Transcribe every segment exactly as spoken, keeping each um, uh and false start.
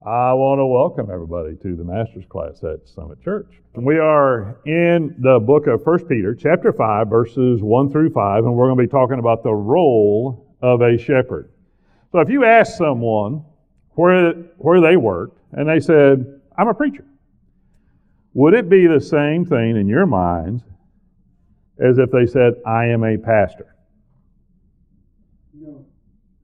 I want to welcome everybody to the Master's Class at Summit Church. We are in the book of First Peter, chapter five, verses one through five, and we're going to be talking about the role of a shepherd. So if you ask someone where, where they worked, and they said, I'm a preacher, would it be the same thing in your minds as if they said, I am a pastor? No.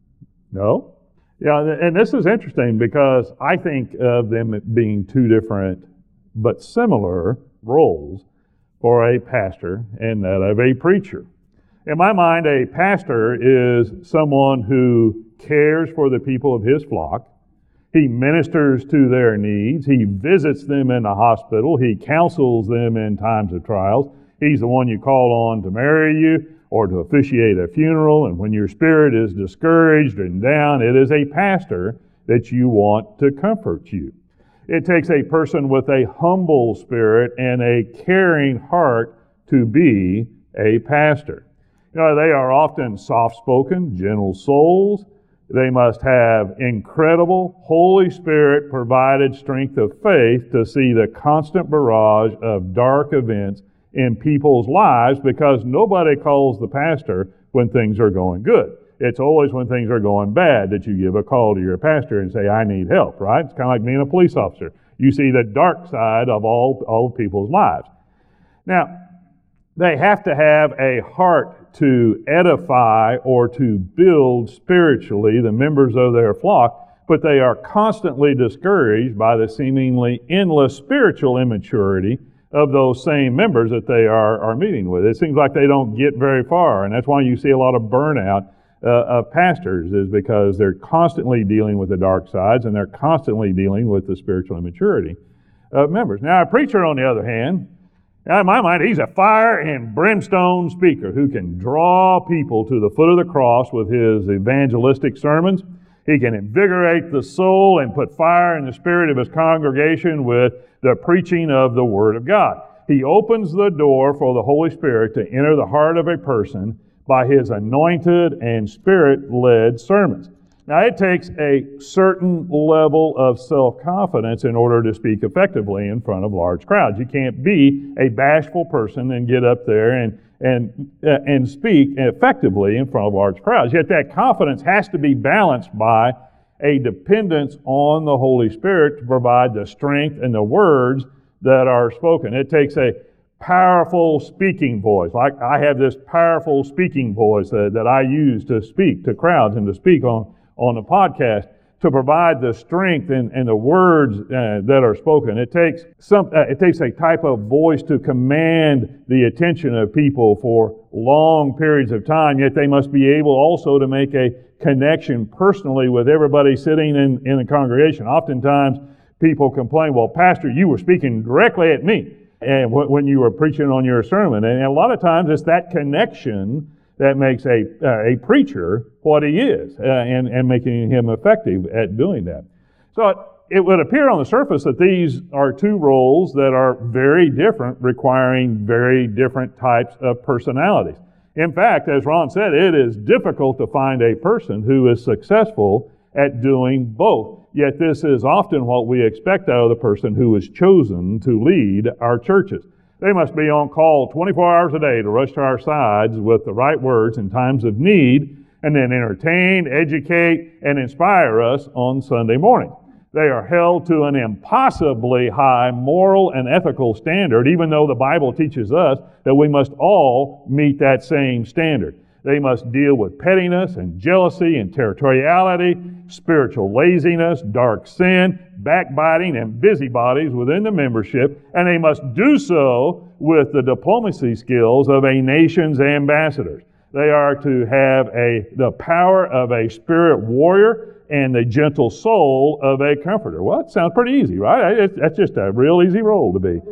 No? Yeah, and this is interesting because I think of them being two different but similar roles for a pastor and that of a preacher. In my mind, a pastor is someone who cares for the people of his flock. He ministers to their needs. He visits them in the hospital. He counsels them in times of trials. He's the one you call on to marry you or to officiate a funeral, and when your spirit is discouraged and down, it is a pastor that you want to comfort you. It takes a person with a humble spirit and a caring heart to be a pastor. You know, they are often soft-spoken, gentle souls. They must have incredible, Holy Spirit-provided strength of faith to see the constant barrage of dark events in people's lives, because nobody calls the pastor when things are going good. It's always when things are going bad that you give a call to your pastor and say, I need help, right? It's kind of like being a police officer. You see the dark side of all, all people's lives. Now, they have to have a heart to edify or to build spiritually the members of their flock, but they are constantly discouraged by the seemingly endless spiritual immaturity of those same members that they are, are meeting with. It seems like they don't get very far, and that's why you see a lot of burnout uh, of pastors, is because they're constantly dealing with the dark sides and they're constantly dealing with the spiritual immaturity of members. Now, a preacher, on the other hand, in my mind, he's a fire and brimstone speaker who can draw people to the foot of the cross with his evangelistic sermons. He can invigorate the soul and put fire in the spirit of his congregation with the preaching of the Word of God. He opens the door for the Holy Spirit to enter the heart of a person by his anointed and Spirit-led sermons. Now, it takes a certain level of self-confidence in order to speak effectively in front of large crowds. You can't be a bashful person and get up there and and uh, and speak effectively in front of large crowds. Yet that confidence has to be balanced by a dependence on the Holy Spirit to provide the strength and the words that are spoken. It takes a powerful speaking voice. Like I have this powerful speaking voice that, that I use to speak to crowds and to speak on, on the podcast, to provide the strength and, and the words uh, that are spoken. It takes some. Uh, it takes a type of voice to command the attention of people for long periods of time, yet they must be able also to make a connection personally with everybody sitting in, in the congregation. Oftentimes, people complain, well, Pastor, you were speaking directly at me and w- when you were preaching on your sermon. And a lot of times, it's that connection that makes a uh, a preacher what he is, uh, and, and making him effective at doing that. So it, it would appear on the surface that these are two roles that are very different, requiring very different types of personalities. In fact, as Ron said, it is difficult to find a person who is successful at doing both. Yet this is often what we expect out of the person who is chosen to lead our churches. They must be on call twenty-four hours a day to rush to our sides with the right words in times of need, and then entertain, educate, and inspire us on Sunday morning. They are held to an impossibly high moral and ethical standard, even though the Bible teaches us that we must all meet that same standard. They must deal with pettiness and jealousy and territoriality, spiritual laziness, dark sin, backbiting, and busybodies within the membership, and they must do so with the diplomacy skills of a nation's ambassadors. They are to have a the power of a spirit warrior and the gentle soul of a comforter. Well, that sounds pretty easy, right? It's, that's just a real easy role to be.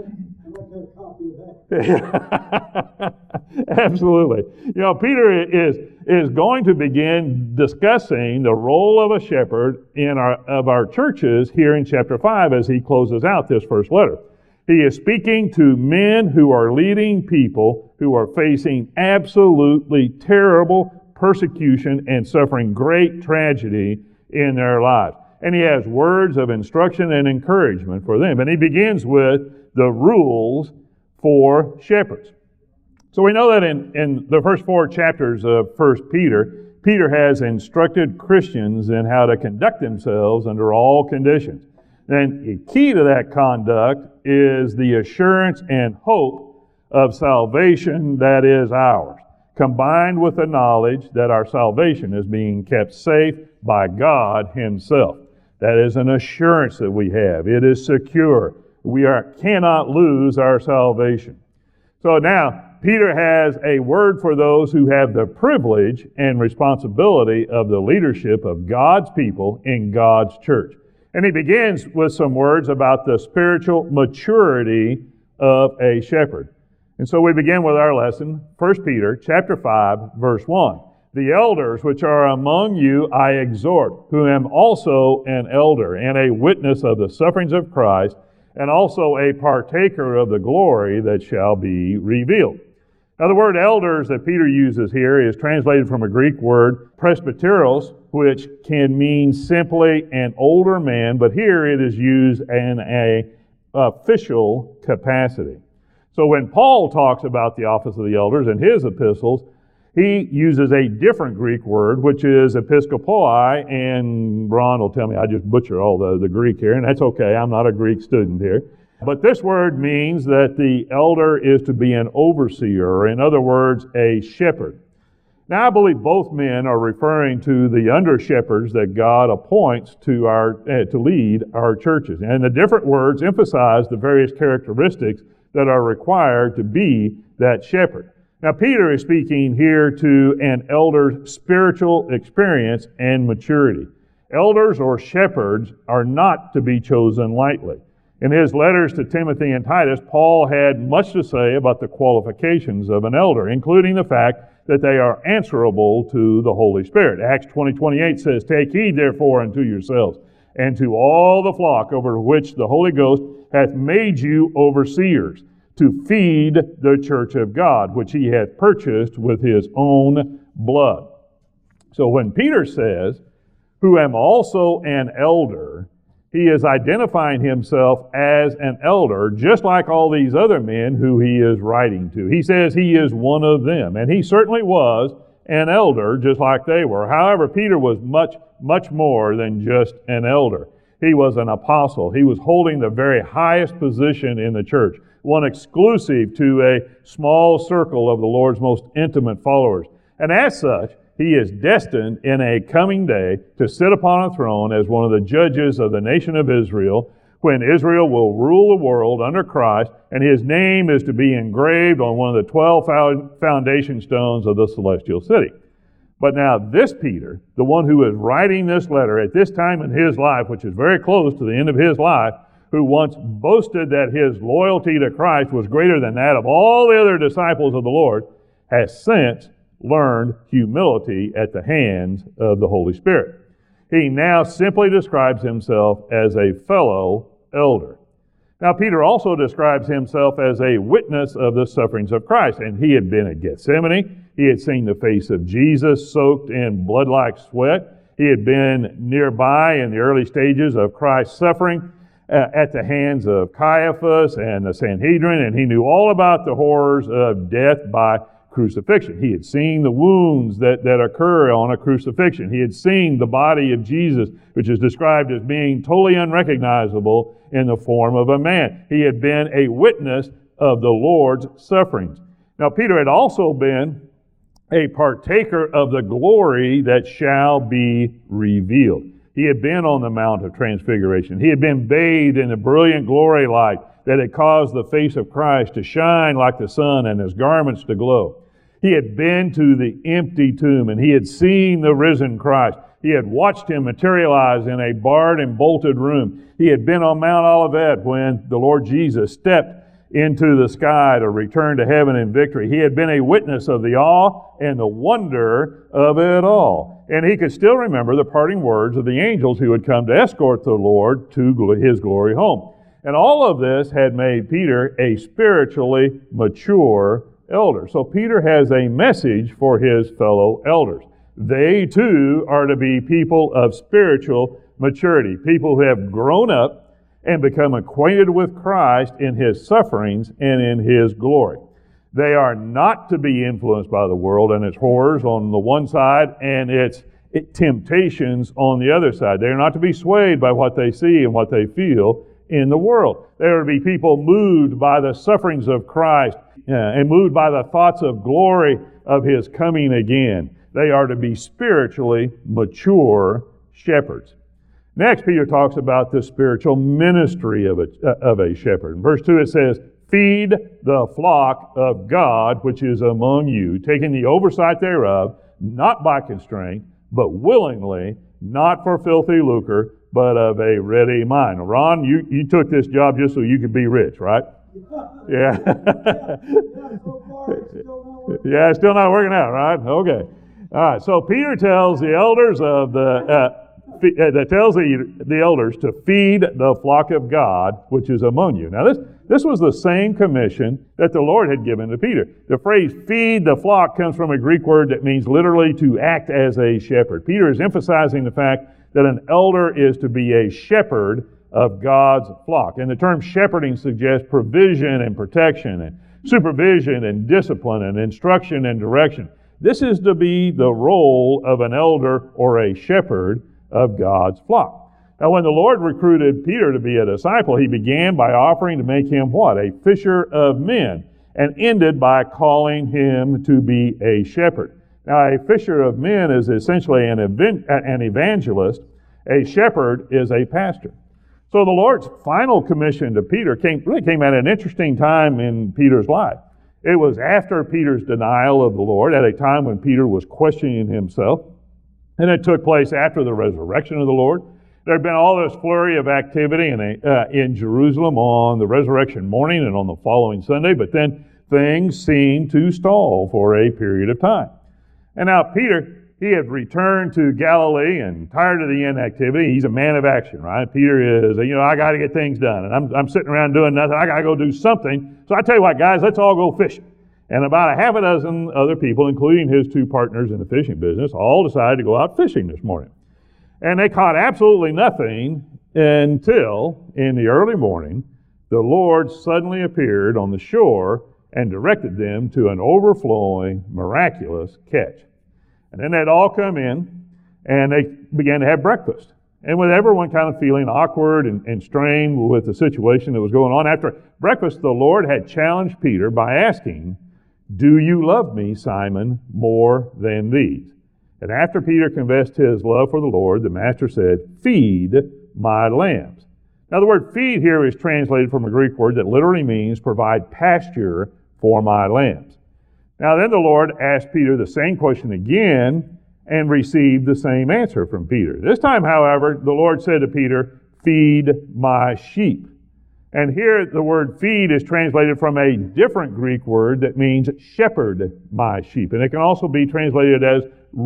Absolutely. You know, Peter is is going to begin discussing the role of a shepherd in our of our churches here in chapter five as he closes out this first letter. He is speaking to men who are leading people who are facing absolutely terrible persecution and suffering great tragedy in their lives. and he has words of instruction and encouragement for them. And he begins with the rules for shepherds. So we know that in, in the first four chapters of First Peter, Peter has instructed Christians in how to conduct themselves under all conditions. And the key to that conduct is the assurance and hope of salvation that is ours, combined with the knowledge that our salvation is being kept safe by God Himself. That is an assurance that we have. It is secure. We are, cannot lose our salvation. So now, Peter has a word for those who have the privilege and responsibility of the leadership of God's people in God's church. And he begins with some words about the spiritual maturity of a shepherd. And so we begin with our lesson, First Peter chapter five, verse one. The elders which are among you I exhort, who am also an elder and a witness of the sufferings of Christ, and also a partaker of the glory that shall be revealed. Now, the word elders that Peter uses here is translated from a Greek word, presbyteros, which can mean simply an older man, but here it is used in an official capacity. So when Paul talks about the office of the elders in his epistles, he uses a different Greek word, which is episkopoi, and Ron will tell me I just butcher all the, the Greek here, and that's okay, I'm not a Greek student here. But this word means that the elder is to be an overseer, or in other words, a shepherd. Now, I believe both men are referring to the under-shepherds that God appoints to our uh, to lead our churches. And the different words emphasize the various characteristics that are required to be that shepherd. Now, Peter is speaking here to an elder's spiritual experience and maturity. Elders or shepherds are not to be chosen lightly. In his letters to Timothy and Titus, Paul had much to say about the qualifications of an elder, including the fact that they are answerable to the Holy Spirit. Acts twenty twenty-eight says, "Take heed therefore unto yourselves, and to all the flock over which the Holy Ghost hath made you overseers, to feed the church of God, which He hath purchased with His own blood." So when Peter says, "Who am also an elder," he is identifying himself as an elder, just like all these other men who he is writing to. He says he is one of them, and he certainly was an elder, just like they were. However, Peter was much, much more than just an elder. He was an apostle. He was holding the very highest position in the church, one exclusive to a small circle of the Lord's most intimate followers. And as such, he is destined in a coming day to sit upon a throne as one of the judges of the nation of Israel, when Israel will rule the world under Christ, and his name is to be engraved on one of the twelve foundation stones of the celestial city. But now this Peter, the one who is writing this letter at this time in his life, which is very close to the end of his life, who once boasted that his loyalty to Christ was greater than that of all the other disciples of the Lord, has since learned humility at the hands of the Holy Spirit. He now simply describes himself as a fellow elder. Now, Peter also describes himself as a witness of the sufferings of Christ, and he had been at Gethsemane. He had seen the face of Jesus soaked in blood-like sweat. He had been nearby in the early stages of Christ's suffering uh, at the hands of Caiaphas and the Sanhedrin, and he knew all about the horrors of death by crucifixion. He had seen the wounds that, that occur on a crucifixion. He had seen the body of Jesus, which is described as being totally unrecognizable in the form of a man. He had been a witness of the Lord's sufferings. Now, Peter had also been a partaker of the glory that shall be revealed. He had been on the Mount of Transfiguration. He had been bathed in the brilliant glory light that had caused the face of Christ to shine like the sun and his garments to glow. He had been to the empty tomb, and he had seen the risen Christ. He had watched him materialize in a barred and bolted room. He had been on Mount Olivet when the Lord Jesus stepped into the sky to return to heaven in victory. He had been a witness of the awe and the wonder of it all. And he could still remember the parting words of the angels who had come to escort the Lord to his glory home. And all of this had made Peter a spiritually mature elder. So Peter has a message for his fellow elders. They too are to be people of spiritual maturity. People who have grown up and become acquainted with Christ in His sufferings and in His glory. They are not to be influenced by the world and its horrors on the one side and its temptations on the other side. They are not to be swayed by what they see and what they feel in the world. They are to be people moved by the sufferings of Christ uh, and moved by the thoughts of glory of His coming again. They are to be spiritually mature shepherds. Next, Peter talks about the spiritual ministry of a, uh, of a shepherd. In verse two it says, "Feed the flock of God which is among you, taking the oversight thereof, not by constraint, but willingly, not for filthy lucre, but of a ready mind." Ron, you, you took this job just so you could be rich, right? Yeah. Yeah, it's still not working out, right? Okay. All right, so Peter tells the elders of the, uh, that tells the, the elders to feed the flock of God which is among you. Now this, this was the same commission that the Lord had given to Peter. The phrase feed the flock comes from a Greek word that means literally to act as a shepherd. Peter is emphasizing the fact that an elder is to be a shepherd of God's flock. And the term shepherding suggests provision and protection and supervision and discipline and instruction and direction. This is to be the role of an elder or a shepherd of God's flock. Now, when the Lord recruited Peter to be a disciple, He began by offering to make him what? A fisher of men, and ended by calling him to be a shepherd. Now, a fisher of men is essentially an, event, an evangelist. A shepherd is a pastor. So the Lord's final commission to Peter came, really came at an interesting time in Peter's life. It was after Peter's denial of the Lord, at a time when Peter was questioning himself. And it took place after the resurrection of the Lord. There had been all this flurry of activity in, uh, in Jerusalem on the resurrection morning and on the following Sunday, but then things seemed to stall for a period of time. And now Peter, he had returned to Galilee and tired of the inactivity. He's a man of action, right? Peter is, you know, I got to get things done. And I'm, I'm sitting around doing nothing. I got to go do something. So I tell you what, guys, let's all go fishing. And about a half a dozen other people, including his two partners in the fishing business, all decided to go out fishing this morning. And they caught absolutely nothing until, in the early morning, the Lord suddenly appeared on the shore and directed them to an overflowing, miraculous catch. And then they'd all come in, and they began to have breakfast. And with everyone kind of feeling awkward and, and strained with the situation that was going on, after breakfast, the Lord had challenged Peter by asking, "Do you love me, Simon, more than these?" And after Peter confessed his love for the Lord, the Master said, "Feed my lambs." Now the word feed here is translated from a Greek word that literally means provide pasture for my lambs. Now then the Lord asked Peter the same question again and received the same answer from Peter. This time, however, the Lord said to Peter, "Feed my sheep." And here the word feed is translated from a different Greek word that means shepherd my sheep. And it can also be translated as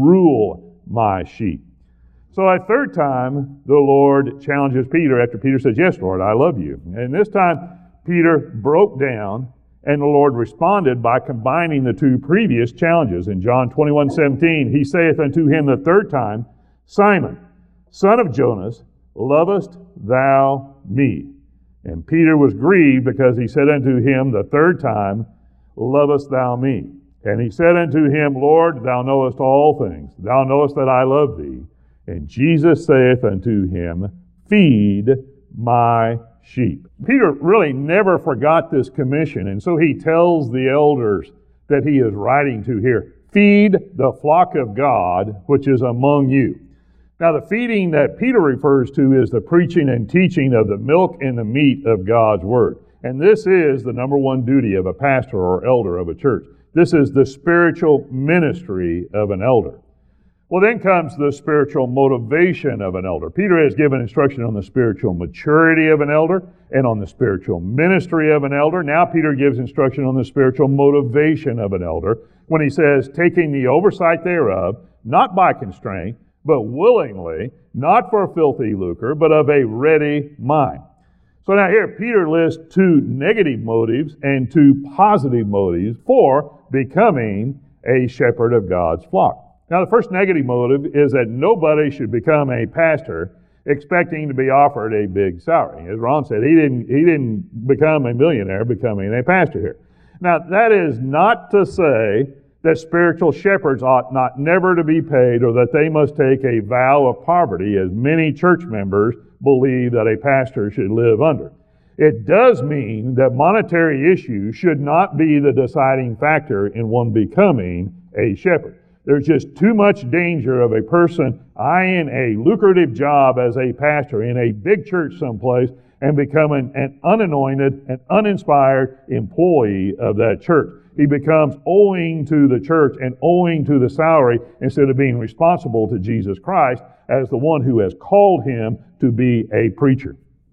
rule my sheep. So a third time, the Lord challenges Peter after Peter says, "Yes, Lord, I love you." And this time, Peter broke down, and the Lord responded by combining the two previous challenges. In John twenty-one seventeen, He saith unto him the third time, "Simon, son of Jonas, lovest thou me?" And Peter was grieved because he said unto him the third time, "Lovest thou me?" And he said unto him, "Lord, thou knowest all things. Thou knowest that I love thee." And Jesus saith unto him, "Feed my sheep." Peter really never forgot this commission, and so he tells the elders that he is writing to here, "Feed the flock of God which is among you." Now the feeding that Peter refers to is the preaching and teaching of the milk and the meat of God's Word. And this is the number one duty of a pastor or elder of a church. This is the spiritual ministry of an elder. Well, then comes the spiritual motivation of an elder. Peter has given instruction on the spiritual maturity of an elder and on the spiritual ministry of an elder. Now Peter gives instruction on the spiritual motivation of an elder when he says, taking the oversight thereof, not by constraint, but willingly, not for filthy lucre, but of a ready mind. So now here, Peter lists two negative motives and two positive motives for becoming a shepherd of God's flock. Now, the first negative motive is that nobody should become a pastor expecting to be offered a big salary. As Ron said, he didn't, he didn't become a millionaire becoming a pastor here. Now, that is not to say that spiritual shepherds ought not never to be paid or that they must take a vow of poverty, as many church members believe that a pastor should live under. It does mean that monetary issues should not be the deciding factor in one becoming a shepherd. There's just too much danger of a person eyeing a lucrative job as a pastor in a big church someplace and becoming an unanointed and uninspired employee of that church. He becomes owing to the church and owing to the salary instead of being responsible to Jesus Christ as the one who has called him to be a preacher.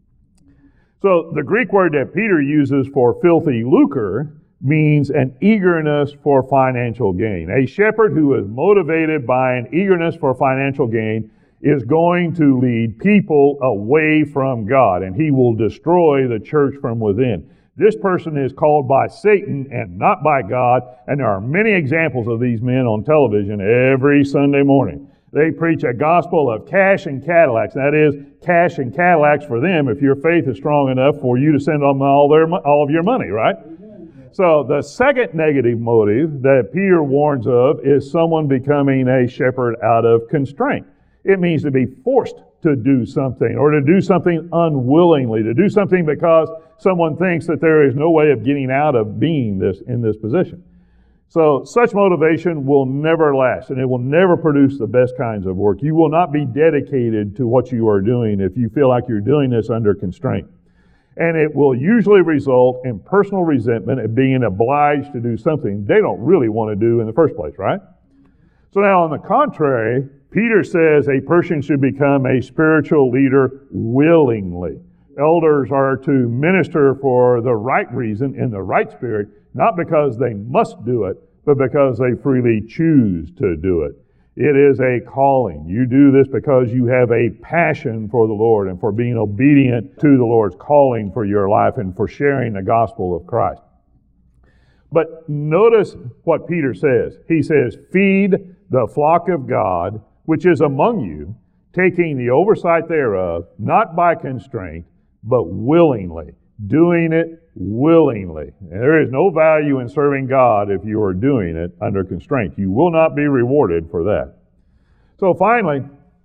So the Greek word that Peter uses for filthy lucre means an eagerness for financial gain. A shepherd who is motivated by an eagerness for financial gain is going to lead people away from God, and he will destroy the church from within. This person is called by Satan and not by God, and there are many examples of these men on television every Sunday morning. They preach a gospel of cash and Cadillacs. That is, cash and Cadillacs for them if your faith is strong enough for you to send them all, their, all of your money, right? So the second negative motive that Peter warns of is someone becoming a shepherd out of constraint. It means to be forced to do something or to do something unwillingly, to do something because someone thinks that there is no way of getting out of being this in this position. So such motivation will never last, and it will never produce the best kinds of work. You will not be dedicated to what you are doing if you feel like you're doing this under constraint. And it will usually result in personal resentment of being obliged to do something they don't really want to do in the first place, right? So now, on the contrary, Peter says a person should become a spiritual leader willingly. Elders are to minister for the right reason, in the right spirit, not because they must do it, but because they freely choose to do it. It is a calling. You do this because you have a passion for the Lord and for being obedient to the Lord's calling for your life and for sharing the gospel of Christ. But notice what Peter says. He says, feed the flock of God, which is among you, taking the oversight thereof, not by constraint, but willingly, doing it willingly. And there is no value in serving God if you are doing it under constraint. You will not be rewarded for that. So finally,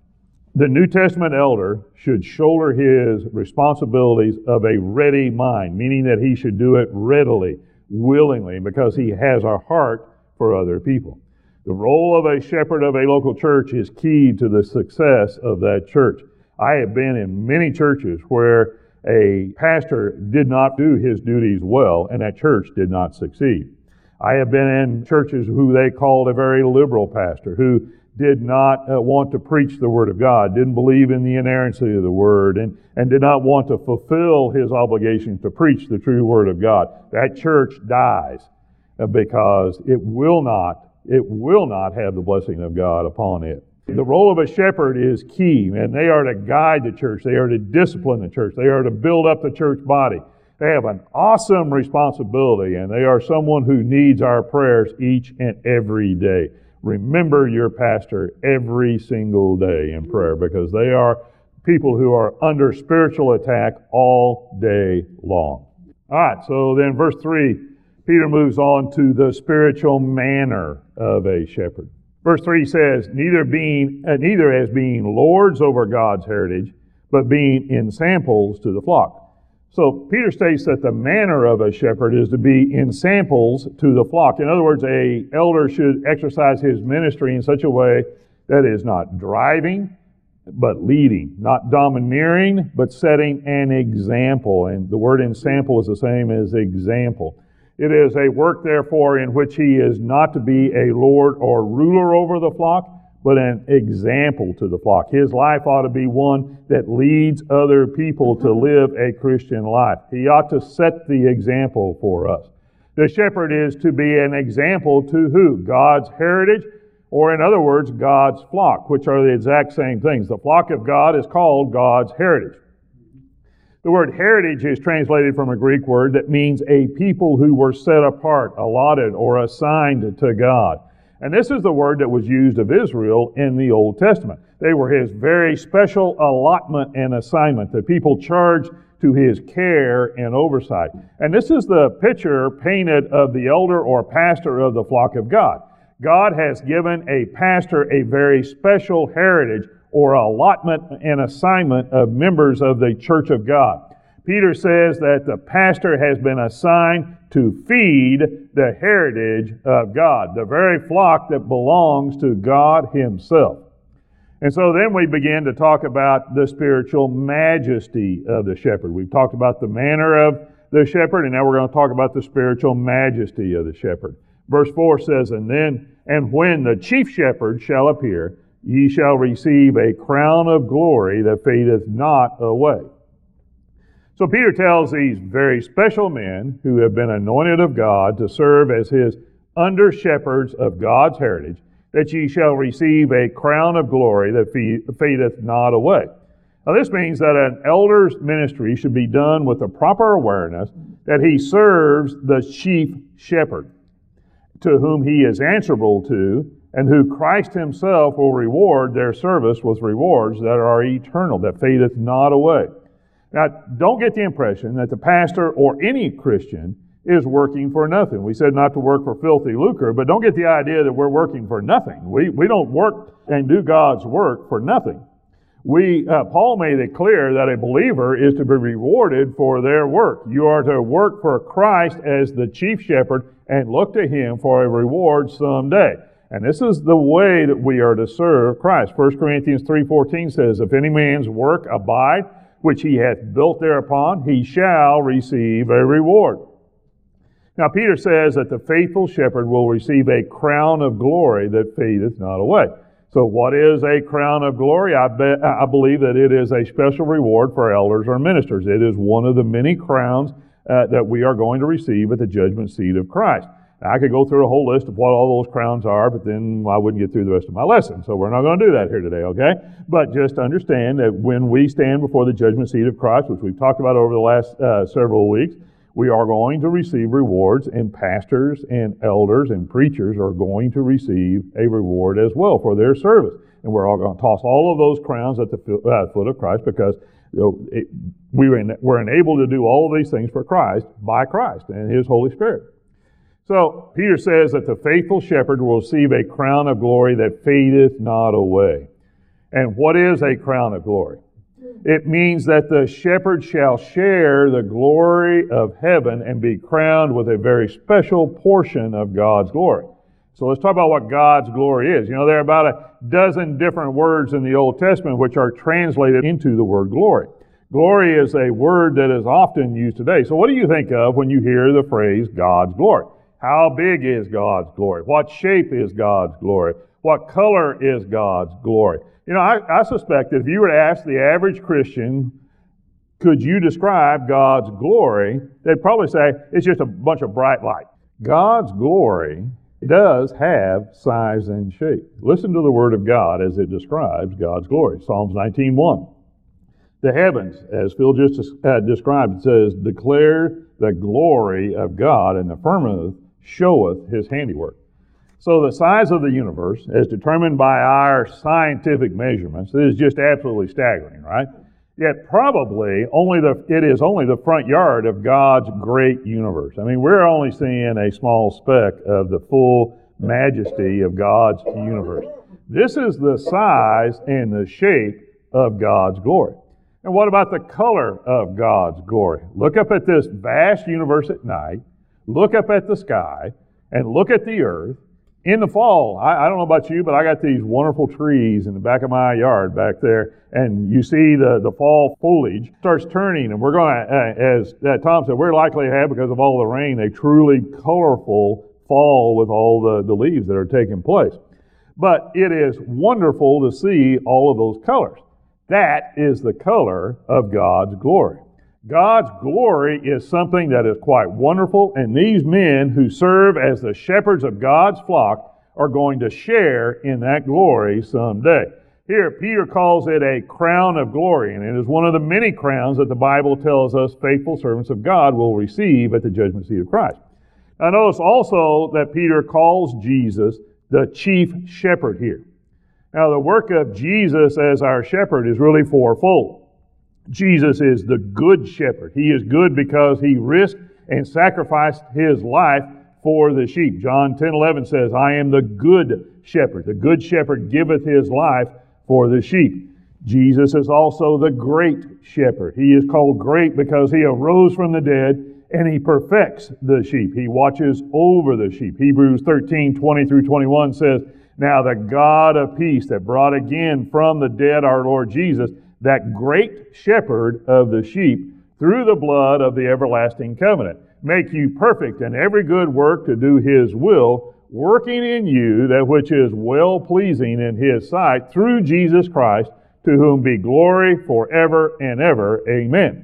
the New Testament elder should shoulder his responsibilities of a ready mind, meaning that he should do it readily, willingly, because he has a heart for other people. The role of a shepherd of a local church is key to the success of that church. I have been in many churches where a pastor did not do his duties well, and that church did not succeed. I have been in churches who they called a very liberal pastor, who did not uh, want to preach the Word of God, didn't believe in the inerrancy of the Word, and, and did not want to fulfill his obligation to preach the true Word of God. That church dies uh, because it will not, it will not have the blessing of God upon it. The role of a shepherd is key, and they are to guide the church. They are to discipline the church. They are to build up the church body. They have an awesome responsibility, and they are someone who needs our prayers each and every day. Remember your pastor every single day in prayer, because they are people who are under spiritual attack all day long. All right, so then verse three, Peter moves on to the spiritual manner of a shepherd. Verse three says, neither being uh, neither as being lords over God's heritage, but being ensamples to the flock. So Peter states that the manner of a shepherd is to be ensamples to the flock. In other words, a elder should exercise his ministry in such a way that is not driving, but leading, not domineering, but setting an example. And the word ensample is the same as example. It is a work, therefore, in which he is not to be a lord or ruler over the flock, but an example to the flock. His life ought to be one that leads other people to live a Christian life. He ought to set the example for us. The shepherd is to be an example to who? God's heritage, or in other words, God's flock, which are the exact same things. The flock of God is called God's heritage. The word heritage is translated from a Greek word that means a people who were set apart, allotted, or assigned to God. And this is the word that was used of Israel in the Old Testament. They were his very special allotment and assignment, the people charged to his care and oversight. And this is the picture painted of the elder or pastor of the flock of God. God has given a pastor a very special heritage or allotment and assignment of members of the church of God. Peter says that the pastor has been assigned to feed the heritage of God, the very flock that belongs to God himself. And so then we begin to talk about the spiritual majesty of the shepherd. We've talked about the manner of the shepherd, and now we're going to talk about the spiritual majesty of the shepherd. Verse four says, And then, and when the chief shepherd shall appear, ye shall receive a crown of glory that fadeth not away. So Peter tells these very special men who have been anointed of God to serve as his under-shepherds of God's heritage, that ye shall receive a crown of glory that fadeth not away. Now this means that an elder's ministry should be done with the proper awareness that he serves the chief shepherd, to whom he is answerable to, and who Christ himself will reward their service with rewards that are eternal, that fadeth not away. Now, don't get the impression that the pastor or any Christian is working for nothing. We said not to work for filthy lucre, but don't get the idea that we're working for nothing. We we don't work and do God's work for nothing. We uh, Paul made it clear that a believer is to be rewarded for their work. You are to work for Christ as the chief shepherd and look to him for a reward someday. And this is the way that we are to serve Christ. First Corinthians three fourteen says, If any man's work abide, which he hath built thereupon, he shall receive a reward. Now Peter says that the faithful shepherd will receive a crown of glory that fadeth not away. So what is a crown of glory? I, be, I believe that it is a special reward for elders or ministers. It is one of the many crowns uh, that we are going to receive at the judgment seat of Christ. Now, I could go through a whole list of what all those crowns are, but then I wouldn't get through the rest of my lesson. So we're not going to do that here today, okay? But just understand that when we stand before the judgment seat of Christ, which we've talked about over the last uh, several weeks, we are going to receive rewards, and pastors and elders and preachers are going to receive a reward as well for their service. And we're all going to toss all of those crowns at the uh, foot of Christ because you know, it, we were, in, we're enabled to do all of these things for Christ by Christ and His Holy Spirit. So Peter says that the faithful shepherd will receive a crown of glory that fadeth not away. And what is a crown of glory? It means that the shepherd shall share the glory of heaven and be crowned with a very special portion of God's glory. So let's talk about what God's glory is. You know, there are about a dozen different words in the Old Testament which are translated into the word glory. Glory is a word that is often used today. So what do you think of when you hear the phrase God's glory? How big is God's glory? What shape is God's glory? What color is God's glory? You know, I, I suspect that if you were to ask the average Christian, could you describe God's glory, they'd probably say it's just a bunch of bright light. God's glory does have size and shape. Listen to the Word of God as it describes God's glory. Psalms nineteen one. The heavens, as Phil just uh, described, it says, declare the glory of God, and the firmament showeth His handiwork. So the size of the universe, as determined by our scientific measurements, is just absolutely staggering, right? Yet probably only the it is only the front yard of God's great universe. I mean, we're only seeing a small speck of the full majesty of God's universe. This is the size and the shape of God's glory. And what about the color of God's glory? Look up at this vast universe at night, look up at the sky, and look at the earth. In the fall, I, I don't know about you, but I got these wonderful trees in the back of my yard back there, and you see the, the fall foliage starts turning, and we're going to, uh, as uh, Tom said, we're likely to have, because of all the rain, a truly colorful fall with all the, the leaves that are taking place. But it is wonderful to see all of those colors. That is the color of God's glory. God's glory is something that is quite wonderful, and these men who serve as the shepherds of God's flock are going to share in that glory someday. Here, Peter calls it a crown of glory, and it is one of the many crowns that the Bible tells us faithful servants of God will receive at the judgment seat of Christ. Now notice also that Peter calls Jesus the chief shepherd here. Now, the work of Jesus as our shepherd is really fourfold. Jesus is the good shepherd. He is good because he risked and sacrificed his life for the sheep. John ten eleven says, I am the good shepherd. The good shepherd giveth his life for the sheep. Jesus is also the great shepherd. He is called great because he arose from the dead and he perfects the sheep. He watches over the sheep. Hebrews thirteen twenty through twenty-one says, Now the God of peace that brought again from the dead our Lord Jesus, that great shepherd of the sheep, through the blood of the everlasting covenant, make you perfect in every good work to do his will, working in you that which is well-pleasing in his sight, through Jesus Christ, to whom be glory forever and ever. Amen.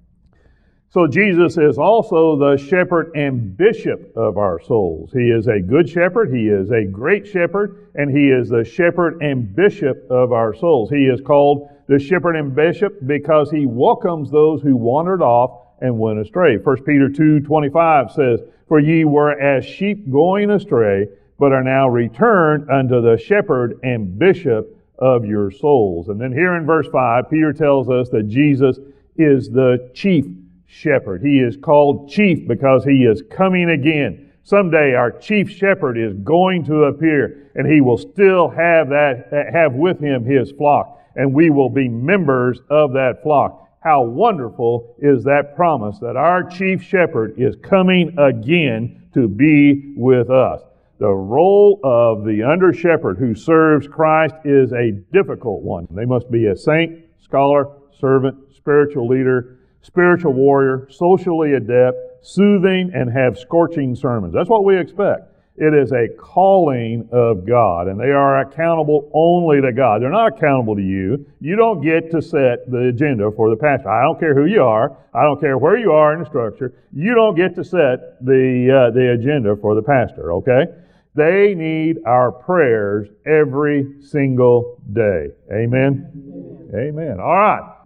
So Jesus is also the shepherd and bishop of our souls. He is a good shepherd, he is a great shepherd, and he is the shepherd and bishop of our souls. He is called the shepherd and bishop because he welcomes those who wandered off and went astray. First Peter two twenty-five says, For ye were as sheep going astray, but are now returned unto the shepherd and bishop of your souls. And then here in verse five, Peter tells us that Jesus is the chief shepherd. He is called chief because he is coming again. Someday our chief shepherd is going to appear, and he will still have that have with him his flock, and we will be members of that flock. How wonderful is that promise that our chief shepherd is coming again to be with us. The role of the under shepherd who serves Christ is a difficult one. They must be a saint, scholar, servant, spiritual leader, spiritual warrior, socially adept, soothing, and have scorching sermons. That's what we expect. It is a calling of God, and they are accountable only to God. They're not accountable to you. You don't get to set the agenda for the pastor. I don't care who you are. I don't care where you are in the structure. You don't get to set the uh, the agenda for the pastor, okay? They need our prayers every single day. Amen? Amen. All right.